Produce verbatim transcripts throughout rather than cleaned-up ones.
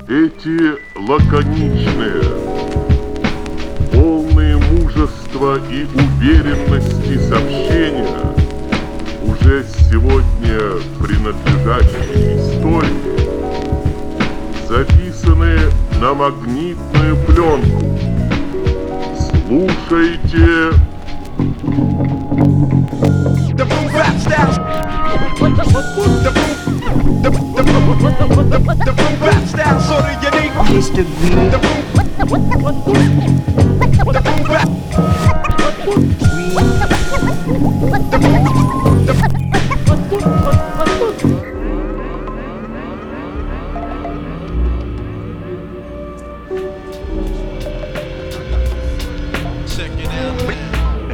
Эти лаконичные, полные мужества и уверенности сообщения, уже сегодня принадлежащие истории, записаны на магнитную пленку. Слушайте. The boom bap style. The boom, the, the, the, the boom bap style sort of unique. Mister Green. The boom, the boom bap. Check it out, man.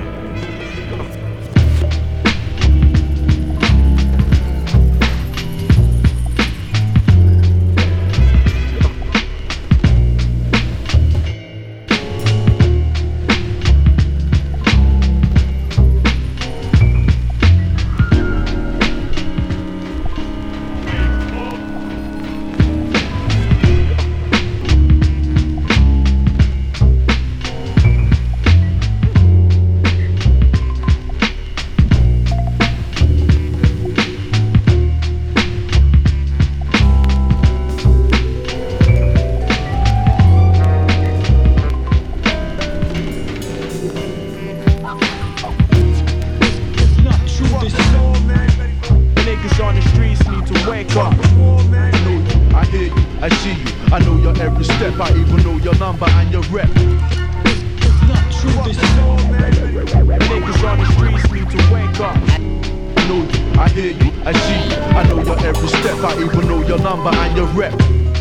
On the streets need to wake up. I know you, I hear you, I see you. I know your every step, I even know your number and your rep. It's not true, this is all, man. Niggas on the streets need to wake up. I know you, I hear you, I see you. I know your every step, I even know your number and your rep.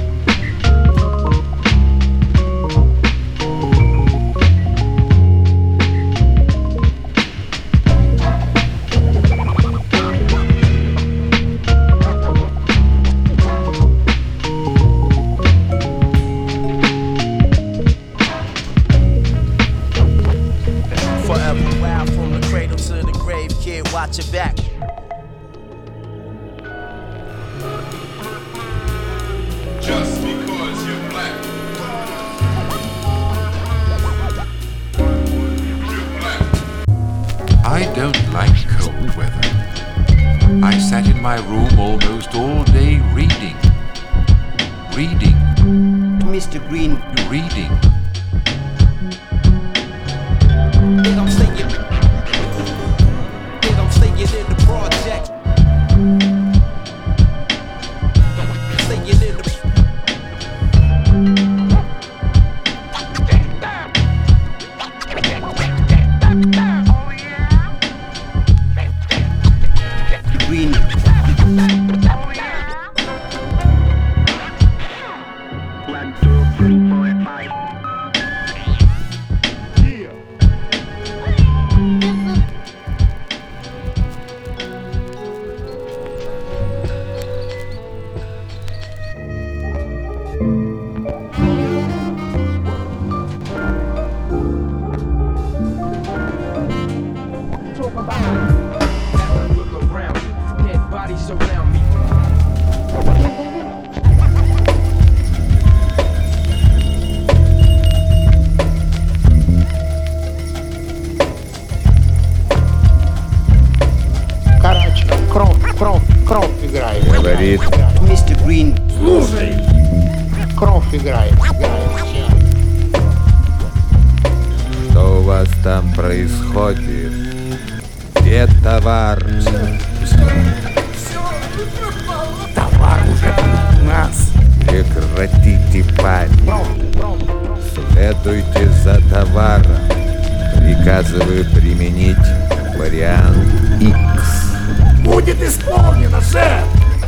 Watch your back. Just because you're black. You're black. I don't like cold weather. I sat in my room almost all day reading. Reading. Mister Green. Reading. They gon' say it. They gon' say it in the project. Say it in the. Green. Around me. Карачи, кров, кров, кров играет. Говорит. Mister Green. Слушай. Кров играет. играет. Что у вас там происходит? Где товар? Товар уже у нас. Прекратите панику. Следуйте за товаром. Приказываю применить вариант X. Будет исполнено, шеф.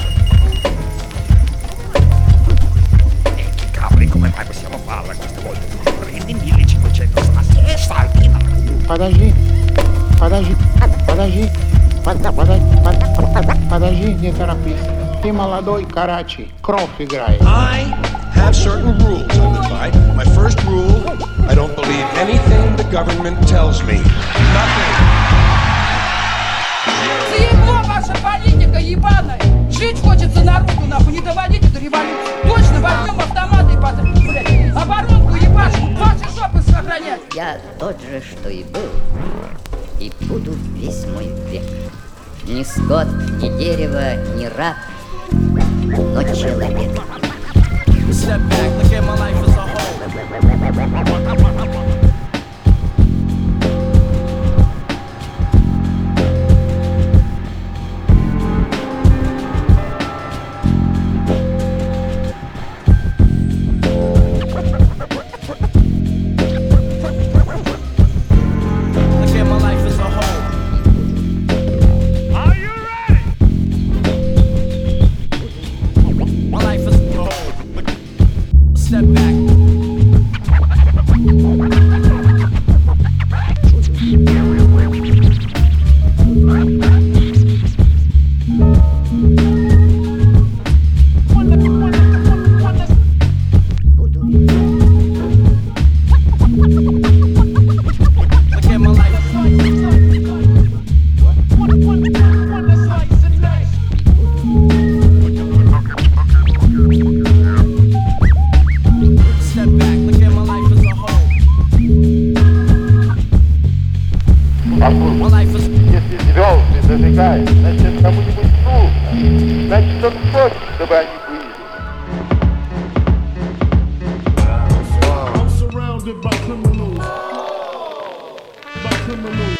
Подожди, подожди, подожди, под- подожди, под- подожди, не торопись. Ты молодой, Карачи, кров играет. I have certain rules I live by. My first rule, I don't believe anything the government tells me. Nothing. Заебла ваша политика ебаная! Жить хочется народу, нахуй, не доводите до революции! Точно возьмем автомат! тот же, что и был, и буду весь мой век. Ни скот, ни дерево, ни раб, но человек. Step back, look at my life as a whole. Look at my life as a whole. Are you ready? My life is a whole. Step back. Look at my life. Step back, look at my life as a whole. My life is Если звезды зажигают, значит кому-нибудь трудно. Значит он хочет, чтобы они были. I'm surrounded by criminals. By criminals.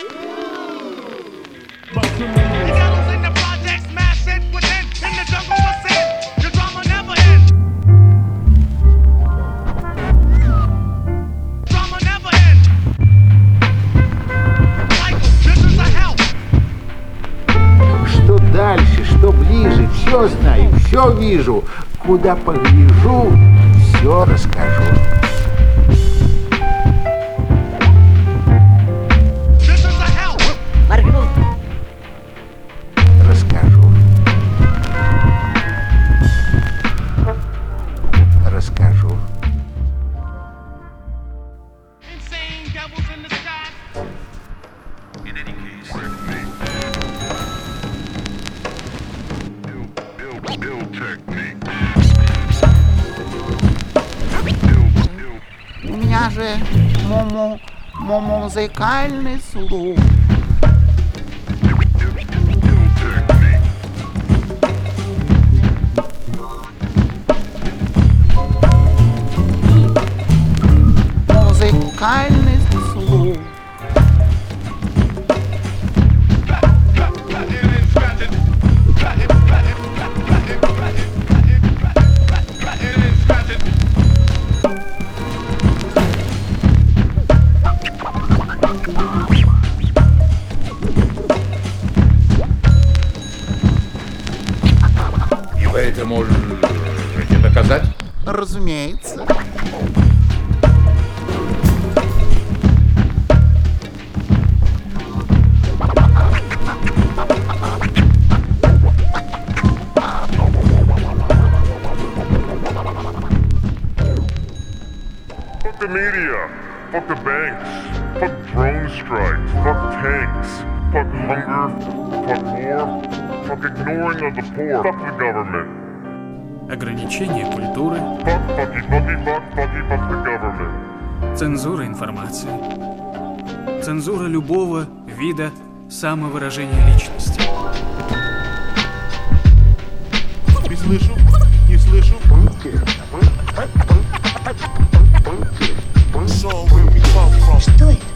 By criminals. Devils in the projects, mass it within. In the jungle of sin, the drama never ends. Drama never ends. Michael, this is a hell. Что дальше, что ближе, все знаю, все вижу. Куда погляжу, все расскажу. This is a hell. Моргнул. Расскажу. Расскажу. Insane devils in the sky. In any case, ill, ill, ill technique. Ill, ill. У меня же му-му, му- музыкальный слух. Музыкальный слух. И вы это можете доказать? Разумеется. Fuck the media. Fuck the banks. Fuck drone strikes. Fuck tanks. Fuck hunger. Fuck war. Fuck ignoring of the poor. Fuck the government. Ограничение культуры, Fuck, fucky, fucky, fuck, fucky, fuck the government. цензура информации, цензура любого вида самовыражения личности. Не слышу, не слышу. Что это?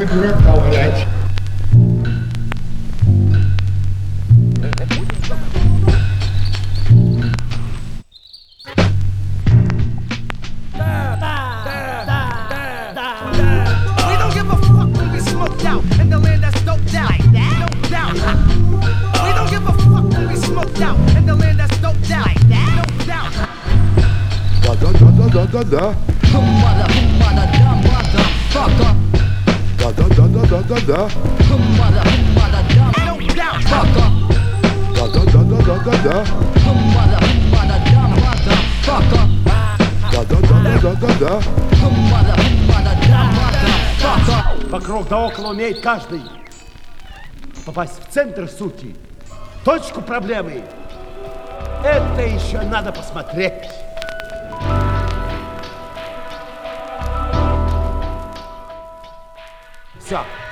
дурака валять. We don't give a fuck when we smoked out in the land that's doped out. Like that? No doubt. We don't give a fuck when we smoked out in the land that's doped out. Like that? No doubt. Да-да-да-да-да-да-да. Да-да-да-да-да-да-да. No doubt. Да-да-да-да-да-да-да. Да-да-да-да-да-да. Вокруг да около умеет каждый попасть в центр сути, точку проблемы. Это еще надо посмотреть. Все.